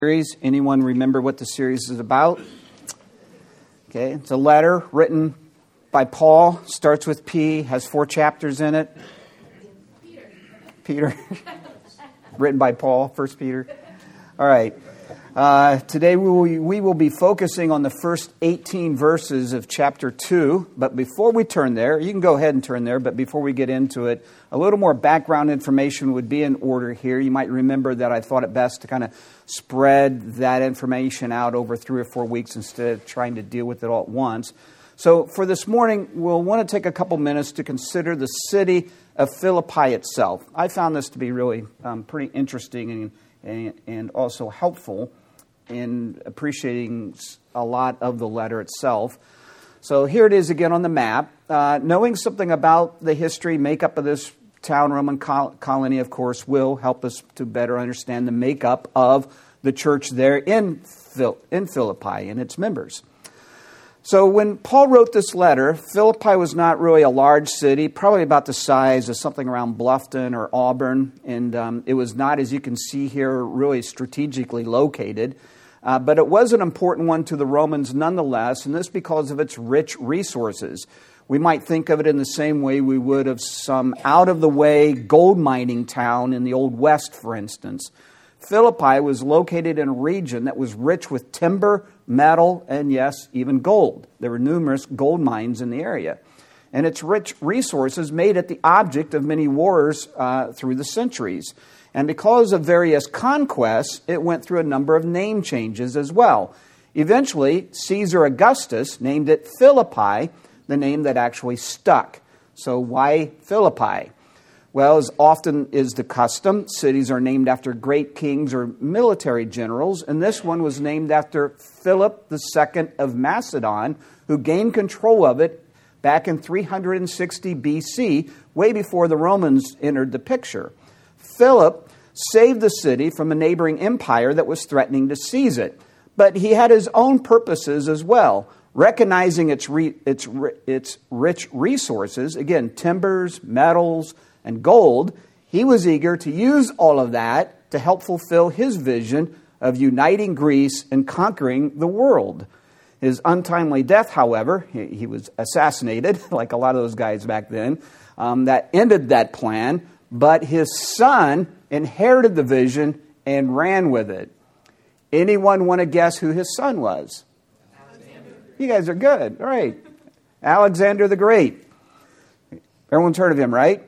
Series. Anyone remember what the series is about? Okay, it's a letter written by Paul, starts with P, has 4 chapters in it. Peter. Written by Paul, 1 Peter. All right. Today we will be focusing on the first 18 verses of chapter 2. But before we turn there, you can go ahead and turn there, but before we get into it, a little more background information would be in order here. You might remember that I thought it best to kind of spread that information out over 3 or 4 weeks instead of trying to deal with it all at once. So for this morning, we'll want to take a couple minutes to consider the city of Philippi itself. I found this to be really pretty interesting and also helpful in appreciating a lot of the letter itself. So here it is again on the map. Knowing something about the history, makeup of this town, Roman colony, of course, will help us to better understand the makeup of the church there in Philippi and its members. So when Paul wrote this letter, Philippi was not really a large city, probably about the size of something around Bluffton or Auburn, and it was not, as you can see here, really strategically located. But it was an important one to the Romans nonetheless, and this because of its rich resources. We might think of it in the same way we would of some out-of-the-way gold mining town in the Old West, for instance. Philippi was located in a region that was rich with timber, metal, and yes, even gold. There were numerous gold mines in the area. And its rich resources made it the object of many wars through the centuries. And because of various conquests, it went through a number of name changes as well. Eventually, Caesar Augustus named it Philippi, the name that actually stuck. So why Philippi? Well, as often is the custom, cities are named after great kings or military generals, and this one was named after Philip II of Macedon, who gained control of it back in 360 BC, way before the Romans entered the picture. Philip saved the city from a neighboring empire that was threatening to seize it, but he had his own purposes as well. Recognizing its rich resources, again, timbers, metals, and gold, he was eager to use all of that to help fulfill his vision of uniting Greece and conquering the world. His untimely death, however, he was assassinated, like a lot of those guys back then, that ended that plan, but his son inherited the vision and ran with it. Anyone want to guess who his son was? You guys are good. All right. Alexander the Great. Everyone's heard of him, right?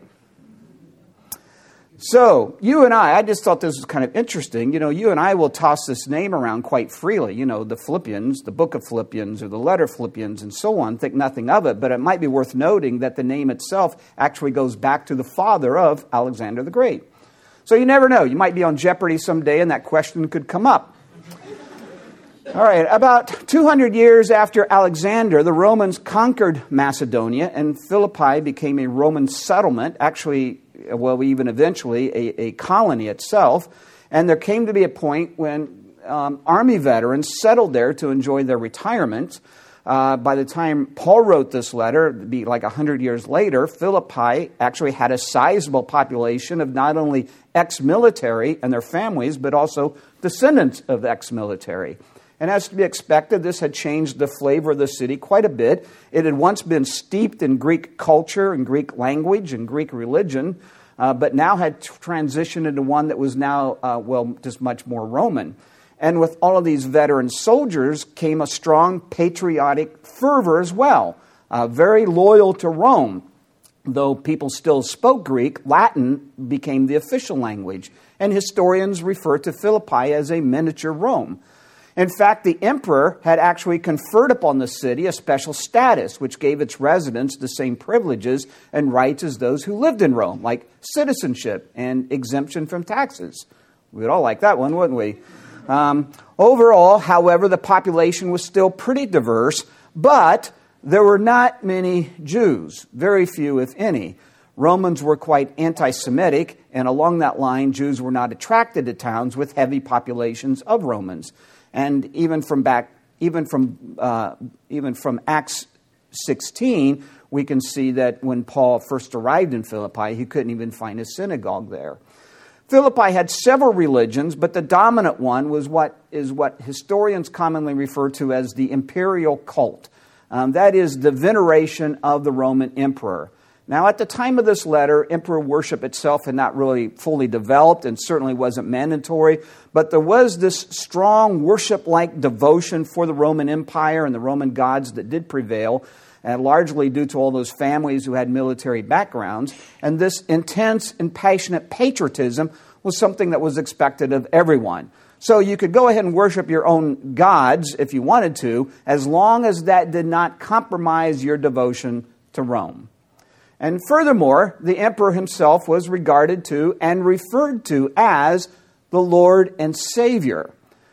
So, you and I just thought this was kind of interesting. You know, you and I will toss this name around quite freely. You know, the Philippians, the book of Philippians, or the letter Philippians, and so on. Think nothing of it, but it might be worth noting that the name itself actually goes back to the father of Alexander the Great. So you never know. You might be on Jeopardy someday, and that question could come up. All right, about 200 years after Alexander, the Romans conquered Macedonia, and Philippi became a Roman settlement, actually, well, even eventually a colony itself. And there came to be a point when army veterans settled there to enjoy their retirement. By the time Paul wrote this letter, it'd be like 100 years later, Philippi actually had a sizable population of not only ex-military and their families, but also descendants of ex-military. And as to be expected, this had changed the flavor of the city quite a bit. It had once been steeped in Greek culture and Greek language and Greek religion, but now had transitioned into one that was now, just much more Roman. And with all of these veteran soldiers came a strong patriotic fervor as well, very loyal to Rome. Though people still spoke Greek, Latin became the official language, and historians refer to Philippi as a miniature Rome. In fact, the emperor had actually conferred upon the city a special status, which gave its residents the same privileges and rights as those who lived in Rome, like citizenship and exemption from taxes. We'd all like that one, wouldn't we? Overall, however, the population was still pretty diverse, but there were not many Jews, very few, if any. Romans were quite anti-Semitic, and along that line, Jews were not attracted to towns with heavy populations of Romans. And even from Acts 16, we can see that when Paul first arrived in Philippi, he couldn't even find a synagogue there. Philippi had several religions, but the dominant one was what historians commonly refer to as the imperial cult. That is the veneration of the Roman emperor. Now, at the time of this letter, emperor worship itself had not really fully developed and certainly wasn't mandatory, but there was this strong worship-like devotion for the Roman Empire and the Roman gods that did prevail, and largely due to all those families who had military backgrounds. And this intense and passionate patriotism was something that was expected of everyone. So you could go ahead and worship your own gods if you wanted to, as long as that did not compromise your devotion to Rome. And furthermore, the emperor himself was regarded to and referred to as the Lord and Savior.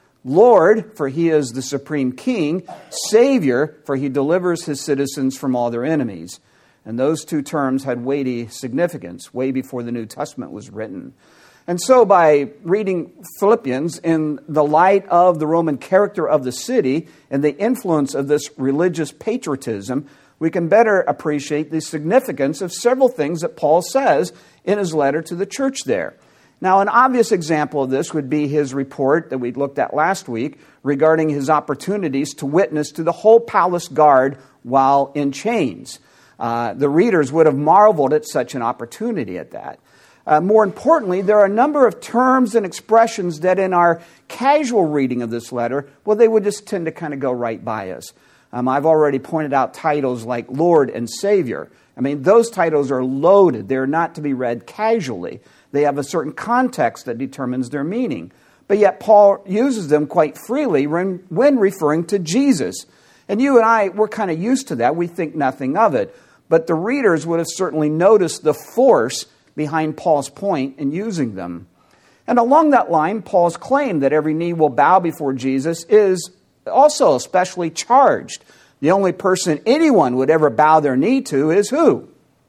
Lord, for he is the supreme king. Savior, for he delivers his citizens from all their enemies. And those two terms had weighty significance way before the New Testament was written. And so by reading Philippians in the light of the Roman character of the city and the influence of this religious patriotism, we can better appreciate the significance of several things that Paul says in his letter to the church there. Now, an obvious example of this would be his report that we looked at last week regarding his opportunities to witness to the whole palace guard while in chains. The readers would have marveled at such an opportunity at that. More importantly, there are a number of terms and expressions that in our casual reading of this letter, well, they would just tend to kind of go right by us. I've already pointed out titles like Lord and Savior. I mean, those titles are loaded. They're not to be read casually. They have a certain context that determines their meaning. But yet Paul uses them quite freely when referring to Jesus. And you and I, we're kind of used to that. We think nothing of it. But the readers would have certainly noticed the force behind Paul's point in using them. And along that line, Paul's claim that every knee will bow before Jesus is also especially charged. The only person anyone would ever bow their knee to is who?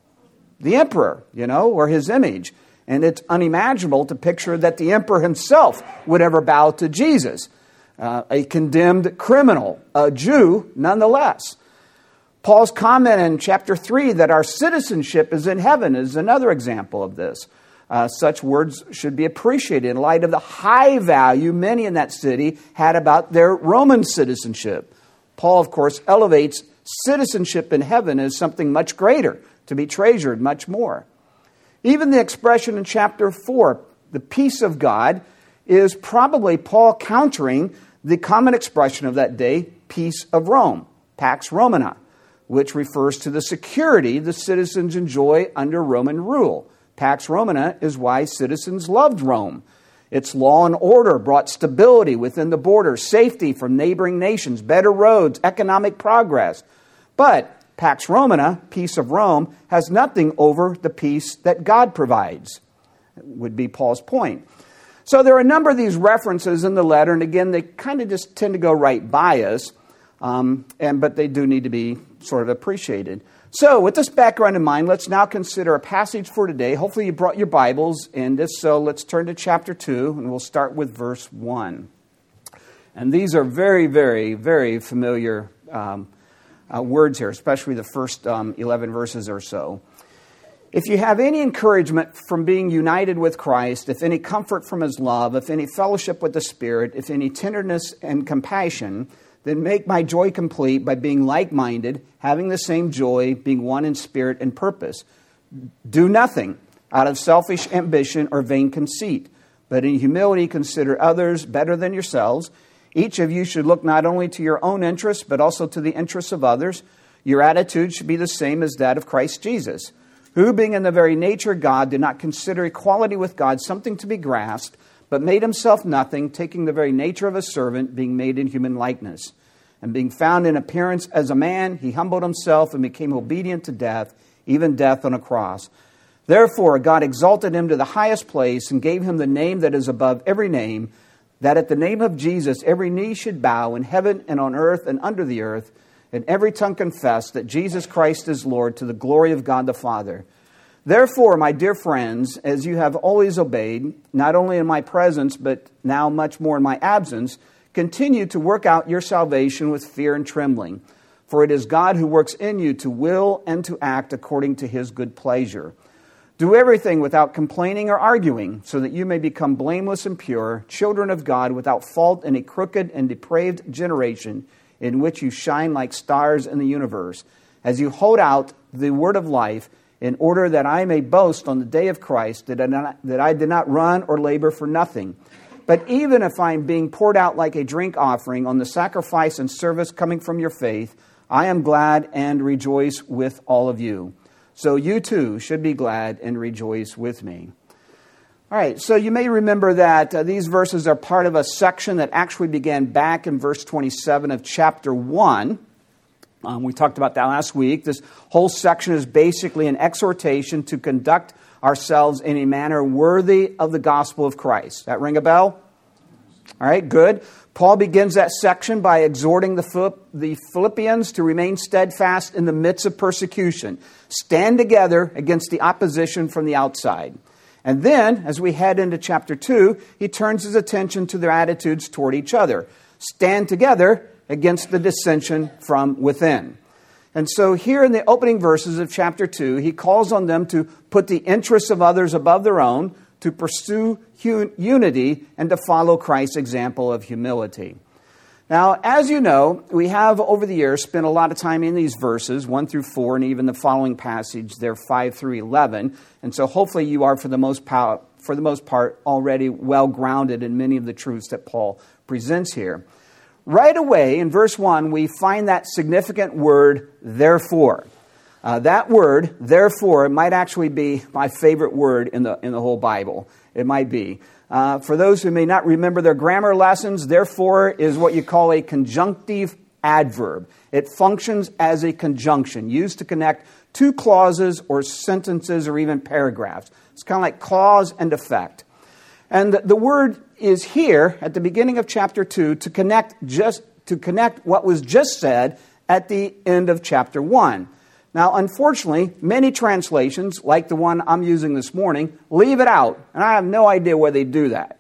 The emperor, or his image. And it's unimaginable to picture that the emperor himself would ever bow to Jesus, a condemned criminal, a Jew nonetheless. Paul's comment in chapter 3 that our citizenship is in heaven is another example of this. Such words should be appreciated in light of the high value many in that city had about their Roman citizenship. Paul, of course, elevates citizenship in heaven as something much greater, to be treasured much more. Even the expression in chapter 4, the peace of God, is probably Paul countering the common expression of that day, peace of Rome, Pax Romana, which refers to the security the citizens enjoy under Roman rule. Pax Romana is why citizens loved Rome. Its law and order brought stability within the border, safety from neighboring nations, better roads, economic progress. But Pax Romana, peace of Rome, has nothing over the peace that God provides, would be Paul's point. So there are a number of these references in the letter, and again, they kind of just tend to go right by us, but they do need to be sort of appreciated. So with this background in mind, let's now consider a passage for today. Hopefully you brought your Bibles, and if so, let's turn to chapter 2, and we'll start with verse 1. And these are very, very, very familiar words here, especially the first 11 verses or so. If you have any encouragement from being united with Christ, if any comfort from his love, if any fellowship with the Spirit, if any tenderness and compassion, then make my joy complete by being like-minded, having the same joy, being one in spirit and purpose. Do nothing out of selfish ambition or vain conceit, but in humility consider others better than yourselves. Each of you should look not only to your own interests, but also to the interests of others. Your attitude should be the same as that of Christ Jesus, who, being in the very nature God, did not consider equality with God something to be grasped, but made himself nothing, taking the very nature of a servant, being made in human likeness. And being found in appearance as a man, he humbled himself and became obedient to death, even death on a cross. Therefore, God exalted him to the highest place and gave him the name that is above every name, that at the name of Jesus every knee should bow in heaven and on earth and under the earth, and every tongue confess that Jesus Christ is Lord, to the glory of God the Father. Therefore, my dear friends, as you have always obeyed, not only in my presence, but now much more in my absence, continue to work out your salvation with fear and trembling. For it is God who works in you to will and to act according to his good pleasure. Do everything without complaining or arguing, so that you may become blameless and pure, children of God without fault in a crooked and depraved generation, in which you shine like stars in the universe, as you hold out the word of life, in order that I may boast on the day of Christ that I did not run or labor for nothing. But even if I am being poured out like a drink offering on the sacrifice and service coming from your faith, I am glad and rejoice with all of you. So you too should be glad and rejoice with me. All right, so you may remember that these verses are part of a section that actually began back in verse 27 of chapter 1. We talked about that last week. This whole section is basically an exhortation to conduct ourselves in a manner worthy of the gospel of Christ. That ring a bell? All right, good. Paul begins that section by exhorting the Philippians to remain steadfast in the midst of persecution. Stand together against the opposition from the outside. And then, as we head into chapter 2, he turns his attention to their attitudes toward each other. Stand together against the dissension from within. And so here in the opening verses of chapter 2, he calls on them to put the interests of others above their own, to pursue unity, and to follow Christ's example of humility. Now, as you know, we have over the years spent a lot of time in these verses, 1 through 4, and even the following passage, there 5 through 11. And so hopefully you are, for the most part, already well grounded in many of the truths that Paul presents here. Right away, in verse 1, we find that significant word, therefore. That word, therefore, might actually be my favorite word in the whole Bible. It might be. For those who may not remember their grammar lessons, therefore is what you call a conjunctive adverb. It functions as a conjunction, used to connect two clauses or sentences or even paragraphs. It's kind of like cause and effect. And the word is here at the beginning of chapter 2 to connect what was just said at the end of chapter 1. Now, unfortunately, many translations, like the one I'm using this morning, leave it out. And I have no idea why they do that,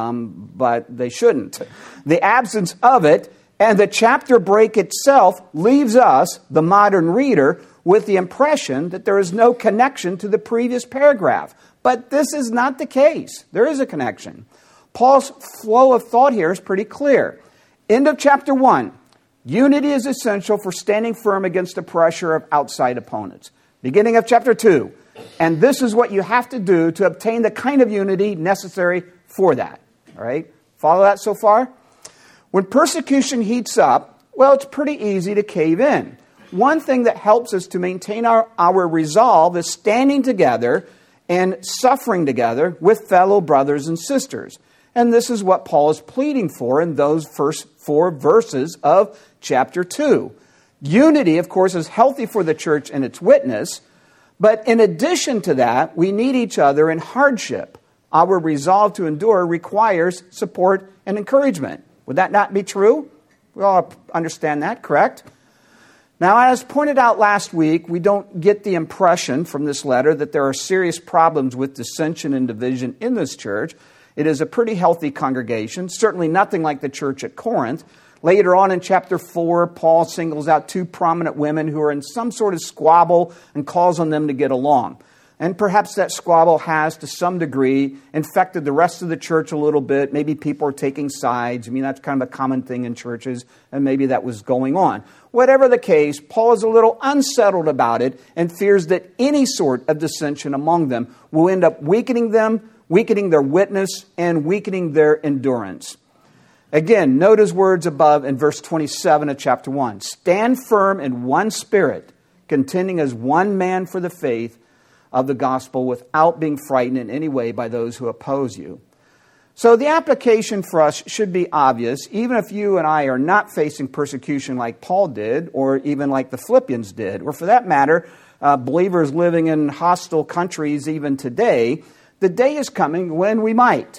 but they shouldn't. The absence of it and the chapter break itself leaves us, the modern reader, with the impression that there is no connection to the previous paragraph. But this is not the case. There is a connection. Paul's flow of thought here is pretty clear. End of chapter 1. Unity is essential for standing firm against the pressure of outside opponents. Beginning of chapter 2. And this is what you have to do to obtain the kind of unity necessary for that. All right? Follow that so far? When persecution heats up, well, it's pretty easy to cave in. One thing that helps us to maintain our resolve is standing together and suffering together with fellow brothers and sisters. And this is what Paul is pleading for in those first 4 verses of chapter 2. Unity, of course, is healthy for the church and its witness, but in addition to that, we need each other in hardship. Our resolve to endure requires support and encouragement. Would that not be true? We all understand that, correct? Now, as pointed out last week, we don't get the impression from this letter that there are serious problems with dissension and division in this church. It is a pretty healthy congregation, certainly nothing like the church at Corinth. Later on in chapter 4, Paul singles out 2 prominent women who are in some sort of squabble and calls on them to get along. And perhaps that squabble has, to some degree, infected the rest of the church a little bit. Maybe people are taking sides. I mean, that's kind of a common thing in churches, and maybe that was going on. Whatever the case, Paul is a little unsettled about it and fears that any sort of dissension among them will end up weakening them, weakening their witness, and weakening their endurance. Again, note his words above in verse 27 of chapter 1. Stand firm in one spirit, contending as one man for the faith of the gospel without being frightened in any way by those who oppose you. So the application for us should be obvious, even if you and I are not facing persecution like Paul did, or even like the Philippians did, or for that matter, believers living in hostile countries even today. The day is coming when we might.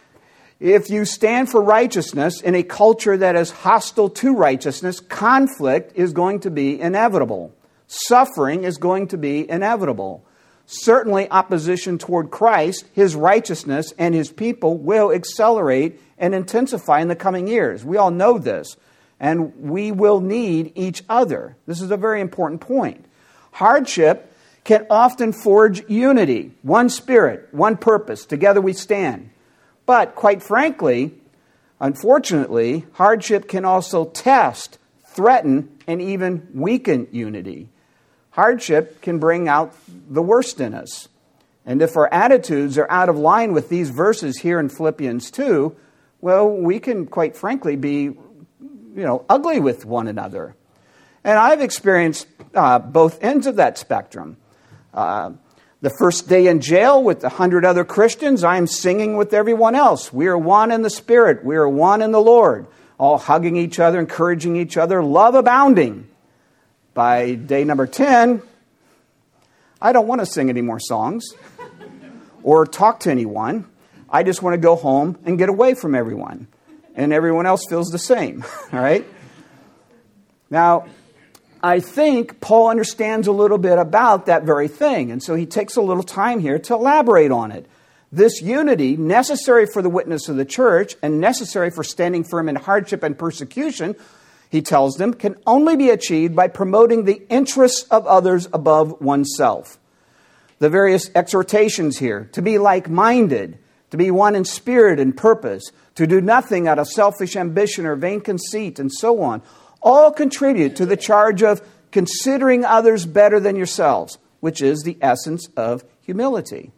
If you stand for righteousness in a culture that is hostile to righteousness, conflict is going to be inevitable. Suffering is going to be inevitable. Certainly, opposition toward Christ, His righteousness, and His people will accelerate and intensify in the coming years. We all know this. And we will need each other. This is a very important point. Hardship can often forge unity, one spirit, one purpose. Together we stand. But quite frankly, unfortunately, hardship can also test, threaten, and even weaken unity. Hardship can bring out the worst in us. And if our attitudes are out of line with these verses here in Philippians 2, well, we can quite frankly be, ugly with one another. And I've experienced both ends of that spectrum. The first day in jail with 100 other Christians, I'm singing with everyone else. We are one in the Spirit. We are one in the Lord. All hugging each other, encouraging each other, love abounding. By day number 10, I don't want to sing any more songs or talk to anyone. I just want to go home and get away from everyone. And everyone else feels the same. All right? Now, I think Paul understands a little bit about that very thing. And so he takes a little time here to elaborate on it. This unity, necessary for the witness of the church and necessary for standing firm in hardship and persecution, he tells them, can only be achieved by promoting the interests of others above oneself. The various exhortations here, to be like-minded, to be one in spirit and purpose, to do nothing out of selfish ambition or vain conceit, and so on, all contribute to the charge of considering others better than yourselves, which is the essence of humility.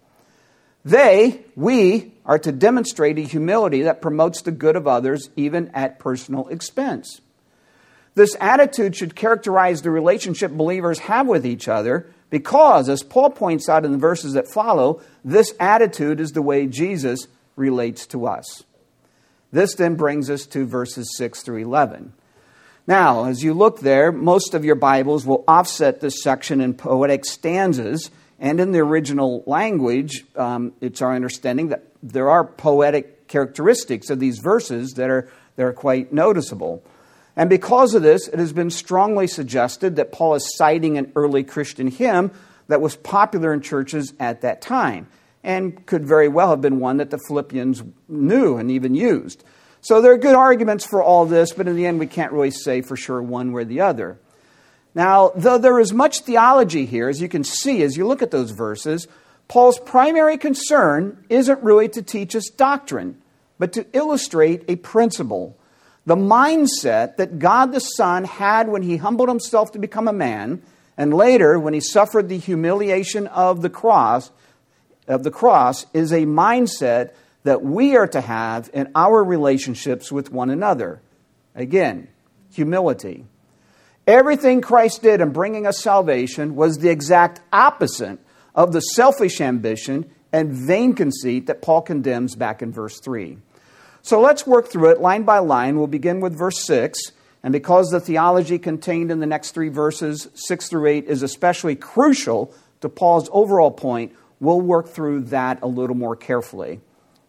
We are to demonstrate a humility that promotes the good of others, even at personal expense. This attitude should characterize the relationship believers have with each other because, as Paul points out in the verses that follow, this attitude is the way Jesus relates to us. This then brings us to verses 6 through 11. Now, as you look there, most of your Bibles will offset this section in poetic stanzas, and in the original language, it's our understanding that there are poetic characteristics of these verses that are quite noticeable. And because of this, it has been strongly suggested that Paul is citing an early Christian hymn that was popular in churches at that time, and could very well have been one that the Philippians knew and even used. So there are good arguments for all this, but in the end we can't really say for sure one way or the other. Now, though there is much theology here, as you can see as you look at those verses, Paul's primary concern isn't really to teach us doctrine, but to illustrate a principle. The mindset that God the Son had when he humbled himself to become a man, and later when he suffered the humiliation of the cross, is a mindset that we are to have in our relationships with one another. Again, humility. Everything Christ did in bringing us salvation was the exact opposite of the selfish ambition and vain conceit that Paul condemns back in verse 3. So let's work through it line by line. We'll begin with verse 6. And because the theology contained in the next three verses, 6 through 8, is especially crucial to Paul's overall point, we'll work through that a little more carefully.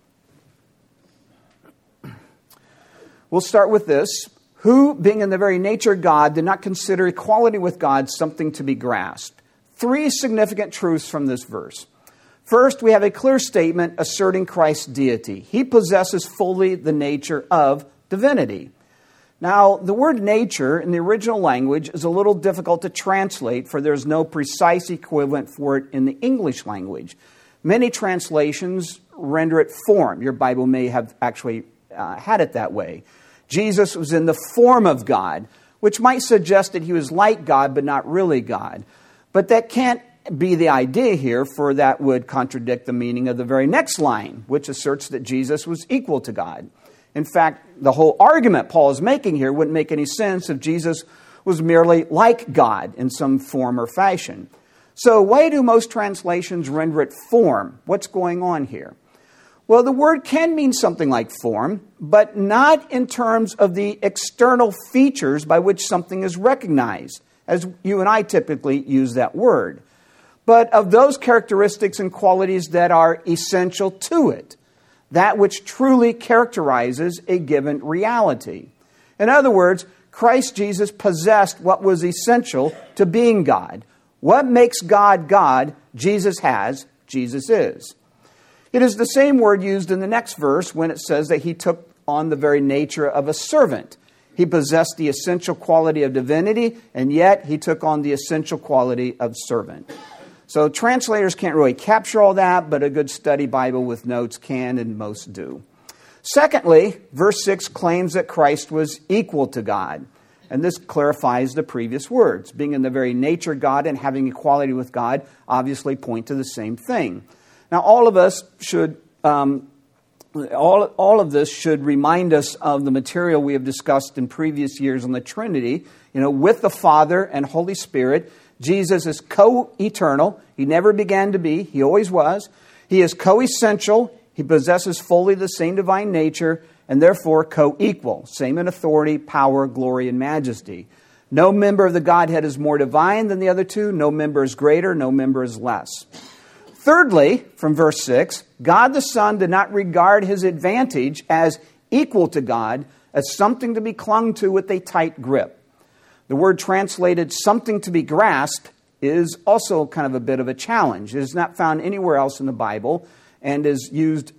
We'll start with this. Who, being in the very nature God, did not consider equality with God something to be grasped. Three significant truths from this verse. First, we have a clear statement asserting Christ's deity. He possesses fully the nature of divinity. Now, the word nature in the original language is a little difficult to translate, for there's no precise equivalent for it in the English language. Many translations render it form. Your Bible may have actually had it that way. Jesus was in the form of God, which might suggest that he was like God, but not really God. But that can't be the idea here, for that would contradict the meaning of the very next line, which asserts that Jesus was equal to God. In fact, the whole argument Paul is making here wouldn't make any sense if Jesus was merely like God in some form or fashion. So why do most translations render it form? What's going on here? Well, the word can mean something like form, but not in terms of the external features by which something is recognized, as you and I typically use that word, but of those characteristics and qualities that are essential to it, that which truly characterizes a given reality. In other words, Christ Jesus possessed what was essential to being God. What makes God God, Jesus has, Jesus is. It is the same word used in the next verse when it says that he took on the very nature of a servant. He possessed the essential quality of divinity, and yet he took on the essential quality of servant. So translators can't really capture all that, but a good study Bible with notes can, and most do. Secondly, verse 6 claims that Christ was equal to God. And this clarifies the previous words. Being in the very nature God and having equality with God obviously point to the same thing. Now, all of us should, all of this should remind us of the material we have discussed in previous years on the Trinity. With the Father and Holy Spirit, Jesus is co-eternal. He never began to be. He always was. He is co-essential. He possesses fully the same divine nature, and therefore co-equal, same in authority, power, glory, and majesty. No member of the Godhead is more divine than the other two. No member is greater. No member is less. Thirdly, from verse 6, God the Son did not regard his advantage as equal to God, as something to be clung to with a tight grip. The word translated something to be grasped is also kind of a bit of a challenge. It is not found anywhere else in the Bible and is used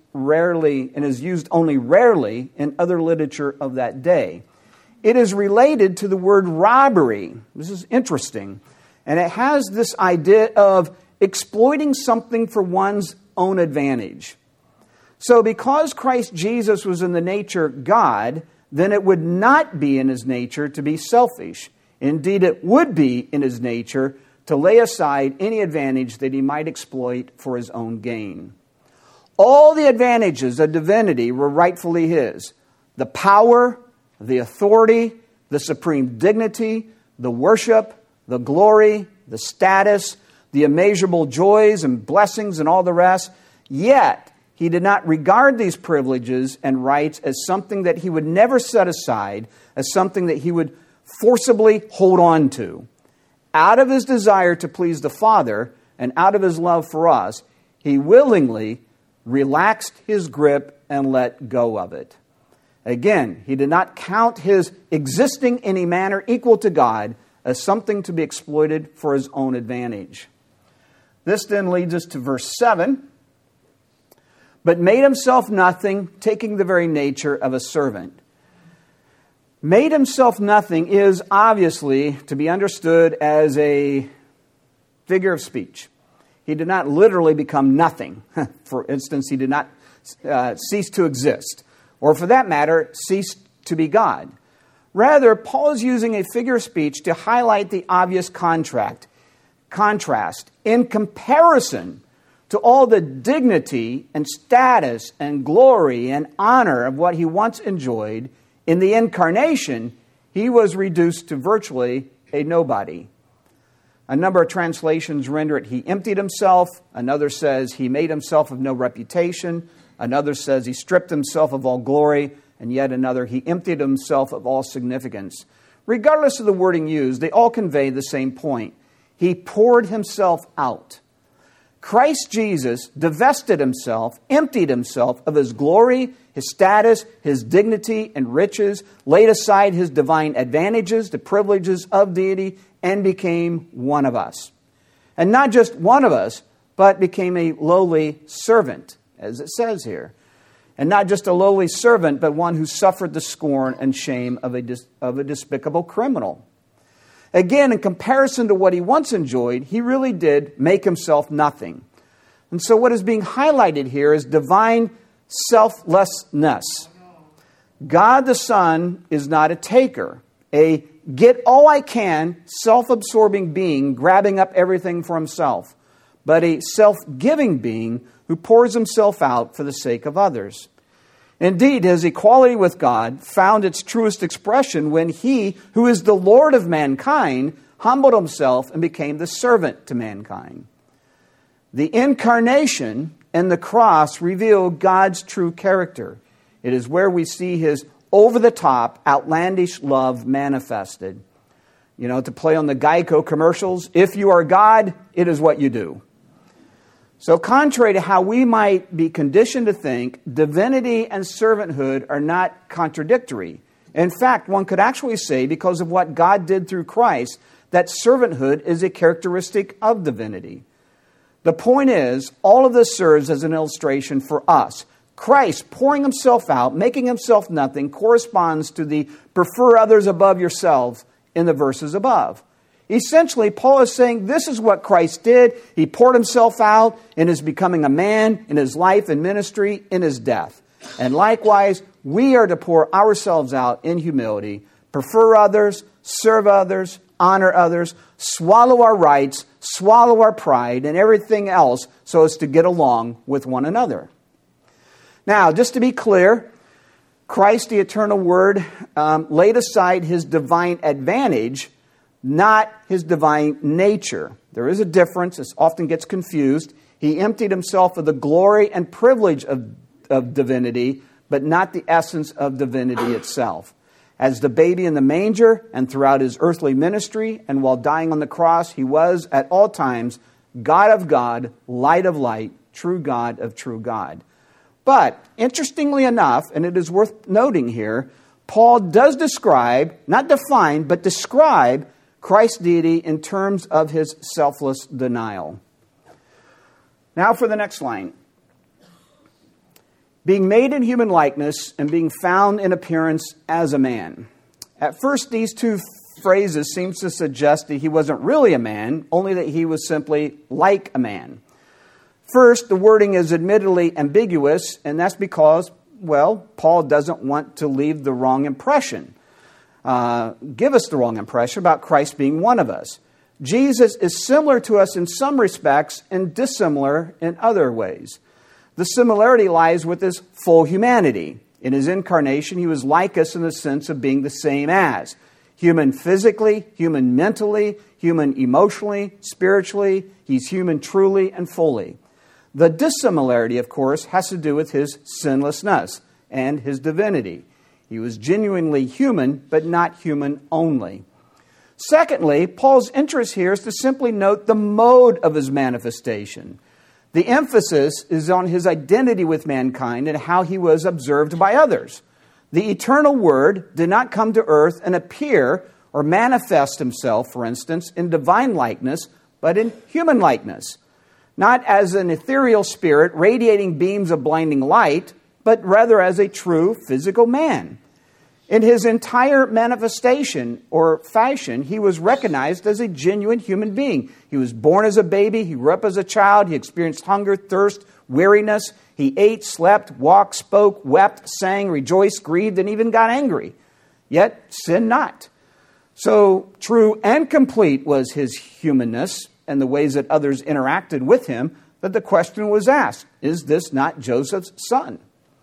only rarely in other literature of that day. It is related to the word robbery. This is interesting. And it has this idea of exploiting something for one's own advantage. So because Christ Jesus was in the nature God, then it would not be in his nature to be selfish. Indeed, it would be in his nature to lay aside any advantage that he might exploit for his own gain. All the advantages of divinity were rightfully his. The power, the authority, the supreme dignity, the worship, the glory, the status, the immeasurable joys and blessings and all the rest. Yet, he did not regard these privileges and rights as something that he would never set aside, as something that he would forcibly hold on to. Out of his desire to please the Father and out of his love for us, he willingly relaxed his grip and let go of it. Again, he did not count his existing in any manner equal to God as something to be exploited for his own advantage. This then leads us to verse 7. But made himself nothing, taking the very nature of a servant. Made himself nothing is obviously to be understood as a figure of speech. He did not literally become nothing. For instance, he did not cease to exist. Or for that matter, cease to be God. Rather, Paul is using a figure of speech to highlight the obvious contrast. In comparison to all the dignity and status and glory and honor of what he once enjoyed, in the incarnation, he was reduced to virtually a nobody. A number of translations render it, he emptied himself. Another says he made himself of no reputation. Another says he stripped himself of all glory. And yet another, he emptied himself of all significance. Regardless of the wording used, they all convey the same point. He poured himself out. Christ Jesus divested himself, emptied himself of his glory, his status, his dignity and riches, laid aside his divine advantages, the privileges of deity, and became one of us. And not just one of us, but became a lowly servant, as it says here. And not just a lowly servant, but one who suffered the scorn and shame of a despicable criminal. Again, in comparison to what he once enjoyed, he really did make himself nothing. And so what is being highlighted here is divine selflessness. God the Son is not a taker, a get all I can, self-absorbing being grabbing up everything for himself, but a self-giving being who pours himself out for the sake of others. Indeed, his equality with God found its truest expression when he, who is the Lord of mankind, humbled himself and became the servant to mankind. The incarnation and the cross reveal God's true character. It is where we see his over-the-top, outlandish love manifested. To play on the Geico commercials, if you are God, it is what you do. So contrary to how we might be conditioned to think, divinity and servanthood are not contradictory. In fact, one could actually say, because of what God did through Christ, that servanthood is a characteristic of divinity. The point is, all of this serves as an illustration for us. Christ pouring himself out, making himself nothing, corresponds to the prefer others above yourselves in the verses above. Essentially, Paul is saying this is what Christ did. He poured himself out in his becoming a man, in his life and ministry, in his death. And likewise, we are to pour ourselves out in humility, prefer others, serve others, honor others, swallow our rights, swallow our pride, and everything else so as to get along with one another. Now, just to be clear, Christ, the eternal Word, laid aside his divine advantage, not his divine nature. There is a difference. This often gets confused. He emptied himself of the glory and privilege of divinity, but not the essence of divinity itself. As the baby in the manger and throughout his earthly ministry and while dying on the cross, he was at all times God of God, light of light, true God of true God. But interestingly enough, and it is worth noting here, Paul does describe, not define, but describe Christ's deity in terms of his selfless denial. Now for the next line. Being made in human likeness and being found in appearance as a man. At first, these two phrases seem to suggest that he wasn't really a man, only that he was simply like a man. First, the wording is admittedly ambiguous, and that's because, well, Paul doesn't want to leave the wrong impression, give us the wrong impression about Christ being one of us. Jesus is similar to us in some respects and dissimilar in other ways. The similarity lies with his full humanity. In his incarnation, he was like us in the sense of being the same as. Human physically, human mentally, human emotionally, spiritually. He's human truly and fully. The dissimilarity, of course, has to do with his sinlessness and his divinity. He was genuinely human, but not human only. Secondly, Paul's interest here is to simply note the mode of his manifestation. The emphasis is on his identity with mankind and how he was observed by others. The eternal Word did not come to earth and appear or manifest himself, for instance, in divine likeness, but in human likeness. Not as an ethereal spirit radiating beams of blinding light, but rather as a true physical man. In his entire manifestation or fashion, he was recognized as a genuine human being. He was born as a baby, he grew up as a child, he experienced hunger, thirst, weariness. He ate, slept, walked, spoke, wept, sang, rejoiced, grieved, and even got angry. Yet sinned not. So true and complete was his humanness and the ways that others interacted with him that the question was asked, is this not Joseph's son?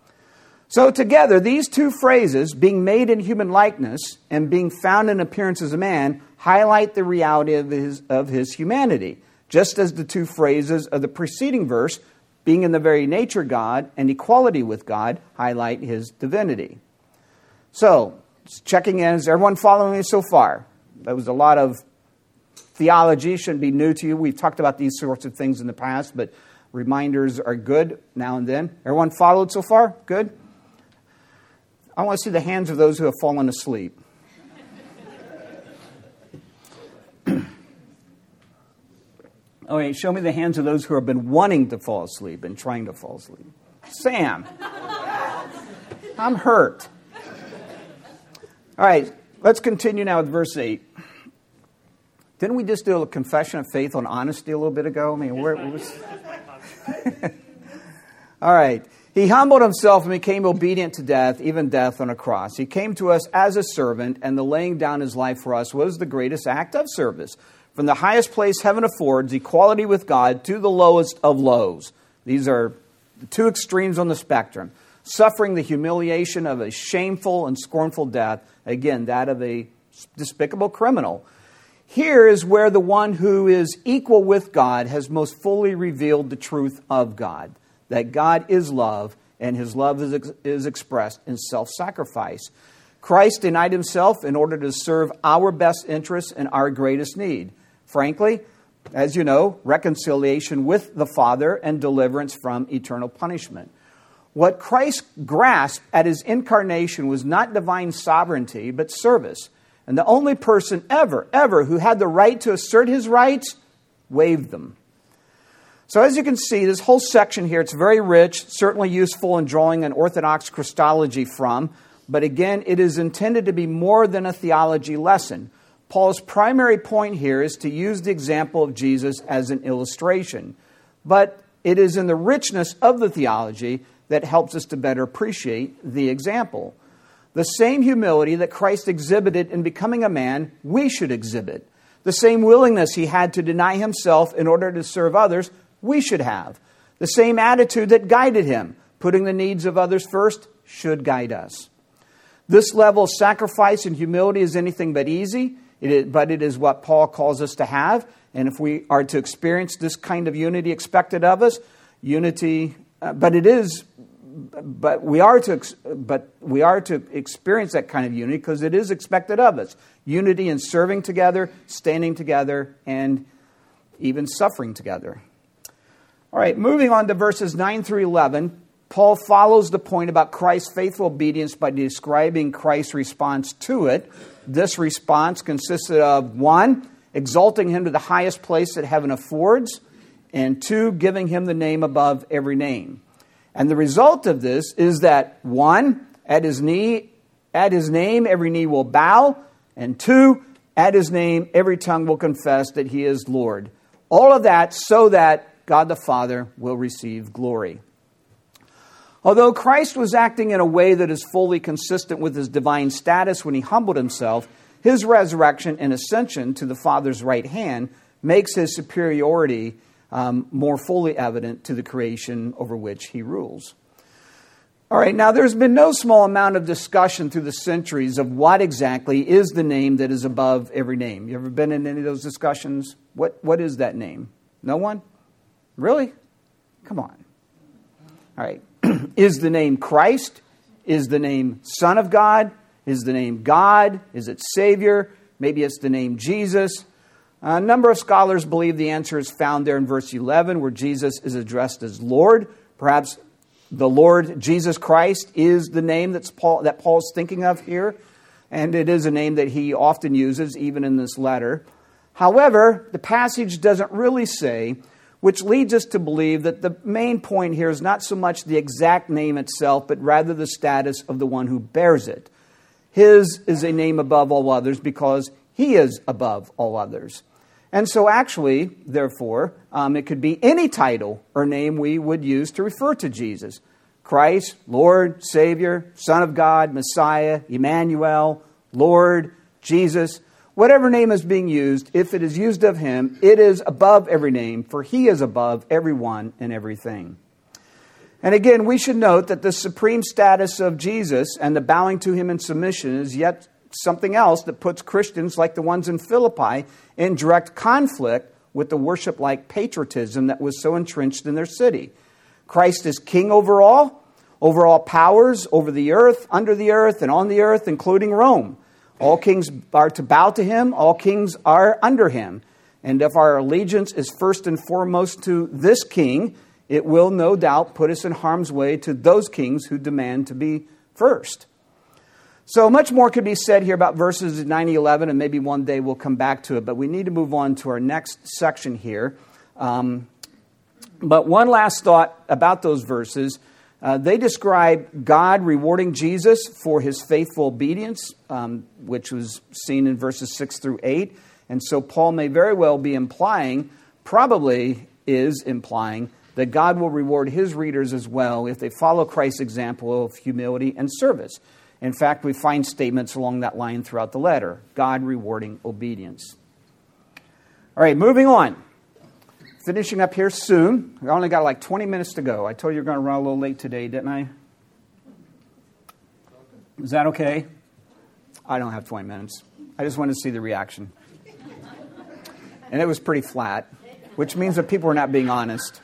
So together, these two phrases, being made in human likeness and being found in appearance as a man, highlight the reality of his humanity, just as the two phrases of the preceding verse, being in the very nature God and equality with God, highlight his divinity. So, checking in, is everyone following me so far? That was a lot of theology, shouldn't be new to you. We've talked about these sorts of things in the past, but reminders are good now and then. Everyone followed so far? Good? I want to see the hands of those who have fallen asleep. Okay, show me the hands of those who have been wanting to fall asleep and trying to fall asleep. Sam, I'm hurt. All right, let's continue now with verse 8. Didn't we just do a confession of faith on honesty a little bit ago? I mean, all right. He humbled himself and became obedient to death, even death on a cross. He came to us as a servant, and the laying down his life for us was the greatest act of service. From the highest place heaven affords, equality with God, to the lowest of lows. These are the two extremes on the spectrum. Suffering the humiliation of a shameful and scornful death, again, that of a despicable criminal. Here is where the one who is equal with God has most fully revealed the truth of God. That God is love, and his love is expressed in self-sacrifice. Christ denied himself in order to serve our best interests and our greatest need. Frankly, as you know, reconciliation with the Father and deliverance from eternal punishment. What Christ grasped at his incarnation was not divine sovereignty, but service. And the only person ever who had the right to assert his rights waived them. So as you can see, this whole section here, it's very rich, certainly useful in drawing an Orthodox Christology from. But again, it is intended to be more than a theology lesson. Paul's primary point here is to use the example of Jesus as an illustration. But it is in the richness of the theology that helps us to better appreciate the example. The same humility that Christ exhibited in becoming a man, we should exhibit. The same willingness he had to deny himself in order to serve others, we should have. The same attitude that guided him, putting the needs of others first, should guide us. This level of sacrifice and humility is anything but easy, but it is what Paul calls us to have. And if we are to experience this kind of unity expected of us, we are to experience that kind of unity because it is expected of us. Unity in serving together, standing together, and even suffering together. All right, moving on to verses 9 through 11, Paul follows the point about Christ's faithful obedience by describing Christ's response to it. This response consisted of 1, exalting him to the highest place that heaven affords, and 2, giving him the name above every name. And the result of this is that 1, at his name every knee will bow, and 2, at his name every tongue will confess that he is Lord. All of that so that God the Father will receive glory. Although Christ was acting in a way that is fully consistent with his divine status when he humbled himself, his resurrection and ascension to the Father's right hand makes his superiority more fully evident to the creation over which he rules. All right, now there's been no small amount of discussion through the centuries of what exactly is the name that is above every name. You ever been in any of those discussions? What is that name? No one? Really? Come on. All right. Is the name Christ? Is the name Son of God? Is the name God? Is it Savior? Maybe it's the name Jesus. A number of scholars believe the answer is found there in verse 11, where Jesus is addressed as Lord. Perhaps the Lord Jesus Christ is the name that Paul's thinking of here, and it is a name that he often uses, even in this letter. However, the passage doesn't really say, which leads us to believe that the main point here is not so much the exact name itself, but rather the status of the one who bears it. His is a name above all others because he is above all others. And so actually, therefore, it could be any title or name we would use to refer to Jesus. Christ, Lord, Savior, Son of God, Messiah, Emmanuel, Lord, Jesus. Whatever name is being used, if it is used of him, it is above every name, for he is above everyone and everything. And again, we should note that the supreme status of Jesus and the bowing to him in submission is yet something else that puts Christians like the ones in Philippi in direct conflict with the worship-like patriotism that was so entrenched in their city. Christ is king over all powers, over the earth, under the earth, and on the earth, including Rome. All kings are to bow to him. All kings are under him. And if our allegiance is first and foremost to this king, it will no doubt put us in harm's way to those kings who demand to be first. So much more could be said here about verses 9 and 11, and maybe one day we'll come back to it. But we need to move on to our next section here. But one last thought about those verses. They describe God rewarding Jesus for his faithful obedience, which was seen in verses 6 through 8. And so Paul may very well be probably is implying, that God will reward his readers as well if they follow Christ's example of humility and service. In fact, we find statements along that line throughout the letter. God rewarding obedience. All right, moving on. Finishing up here soon. We only got like 20 minutes to go. I told you you're going to run a little late today, didn't I? Is that okay? I don't have 20 minutes. I just wanted to see the reaction. And it was pretty flat, which means that people are not being honest.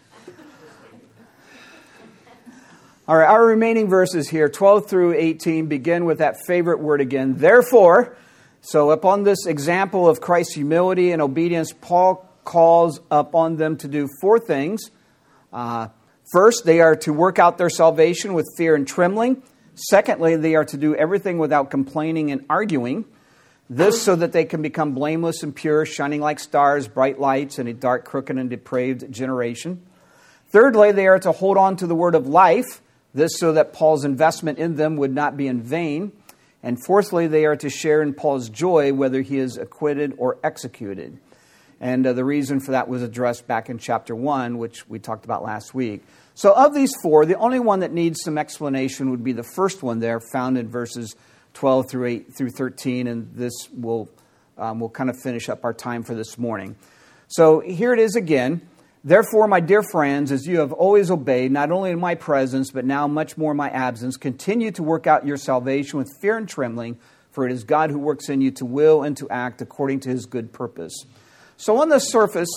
All right, our remaining verses here, 12 through 18, begin with that favorite word again, therefore. So upon this example of Christ's humility and obedience, Paul calls upon them to do 4 things. First, they are to work out their salvation with fear and trembling. Secondly, they are to do everything without complaining and arguing. This so that they can become blameless and pure, shining like stars, bright lights in a dark, crooked, and depraved generation. Thirdly, they are to hold on to the word of life. This so that Paul's investment in them would not be in vain. And fourthly, they are to share in Paul's joy, whether he is acquitted or executed. And the reason for that was addressed back in chapter 1, which we talked about last week. So of these four, the only one that needs some explanation would be the first one there, found in verses 12 through 8 through 13, and this will kind of finish up our time for this morning. So here it is again. Therefore, my dear friends, as you have always obeyed, not only in my presence, but now much more in my absence, continue to work out your salvation with fear and trembling, for it is God who works in you to will and to act according to his good purpose. So on the surface,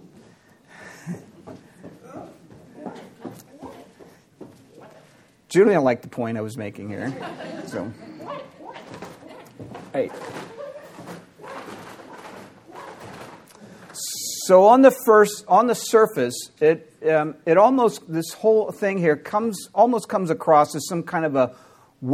Julian liked the point I was making here. So, hey. So on the surface, it almost, this whole thing here almost comes across as some kind of a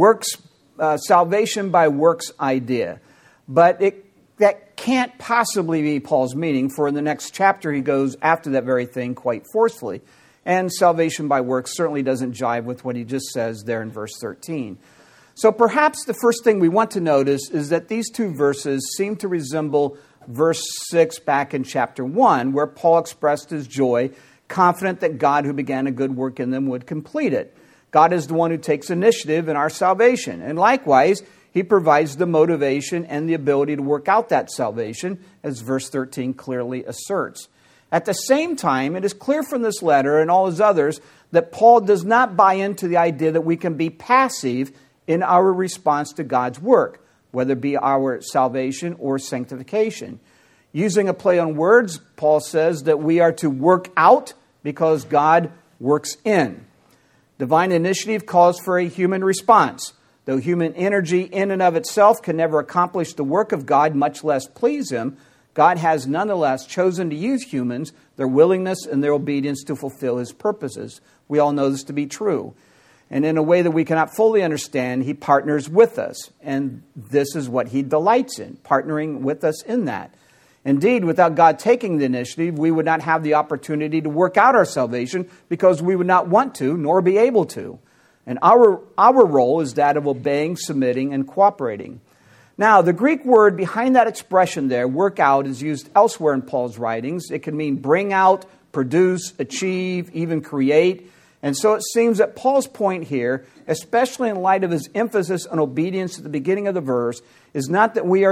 salvation by works idea, but that can't possibly be Paul's meaning. For in the next chapter he goes after that very thing quite forcefully, and salvation by works certainly doesn't jive with what he just says there in verse 13. So perhaps the first thing we want to notice is that these two verses seem to resemble verse 6 back in chapter 1, where Paul expressed his joy, confident that God who began a good work in them would complete it. God is the one who takes initiative in our salvation. And likewise, he provides the motivation and the ability to work out that salvation, as verse 13 clearly asserts. At the same time, it is clear from this letter and all his others that Paul does not buy into the idea that we can be passive in our response to God's work, whether it be our salvation or sanctification. Using a play on words, Paul says that we are to work out because God works in. Divine initiative calls for a human response. Though human energy in and of itself can never accomplish the work of God, much less please him, God has nonetheless chosen to use humans, their willingness and their obedience to fulfill his purposes. We all know this to be true. And in a way that we cannot fully understand, he partners with us. And this is what he delights in, partnering with us in that. Indeed, without God taking the initiative, we would not have the opportunity to work out our salvation because we would not want to, nor be able to. And our role is that of obeying, submitting, and cooperating. Now, the Greek word behind that expression there, work out, is used elsewhere in Paul's writings. It can mean bring out, produce, achieve, even create. And so it seems that Paul's point here, especially in light of his emphasis on obedience at the beginning of the verse, is that we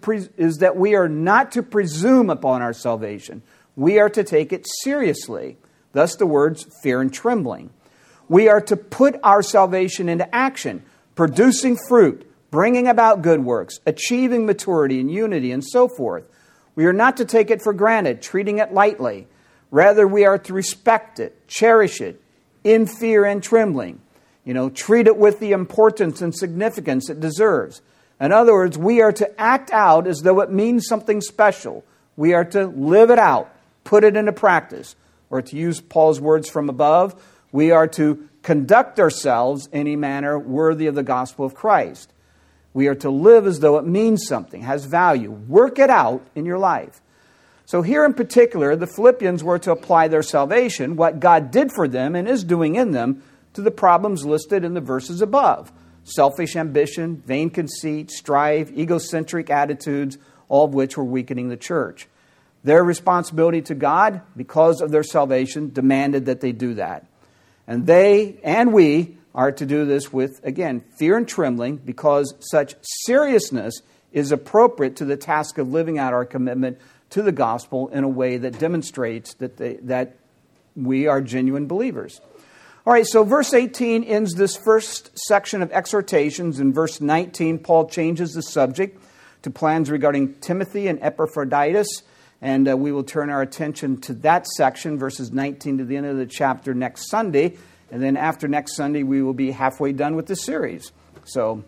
are not to presume upon our salvation. We are to take it seriously. Thus the words fear and trembling. We are to put our salvation into action, producing fruit, bringing about good works, achieving maturity and unity, and so forth. We are not to take it for granted, treating it lightly. Rather, we are to respect it, cherish it, in fear and trembling. Treat it with the importance and significance it deserves. In other words, we are to act out as though it means something special. We are to live it out, put it into practice. Or to use Paul's words from above, we are to conduct ourselves in a manner worthy of the gospel of Christ. We are to live as though it means something, has value. Work it out in your life. So here in particular, the Philippians were to apply their salvation, what God did for them and is doing in them, to the problems listed in the verses above. Selfish ambition, vain conceit, strife, egocentric attitudes, all of which were weakening the church. Their responsibility to God, because of their salvation, demanded that they do that. And they and we are to do this with, again, fear and trembling, because such seriousness is appropriate to the task of living out our commitment to the gospel in a way that demonstrates that we are genuine believers. All right, so verse 18 ends this first section of exhortations. In verse 19, Paul changes the subject to plans regarding Timothy and Epaphroditus, and we will turn our attention to that section, verses 19 to the end of the chapter next Sunday, and then after next Sunday, we will be halfway done with the series. So,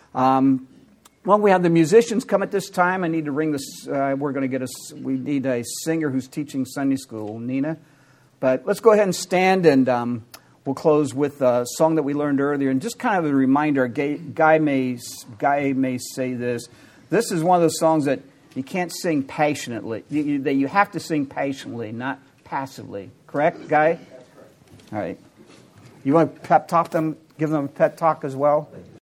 we have the musicians come at this time. I need to ring this. We need a singer who's teaching Sunday school, Nina. But let's go ahead and stand, and we'll close with a song that we learned earlier. And just kind of a reminder, Guy may say this. This is one of those songs that you can't sing passionately. That you have to sing passionately, not passively. Correct, Guy? All right. You want to pep talk them, give them a pep talk as well?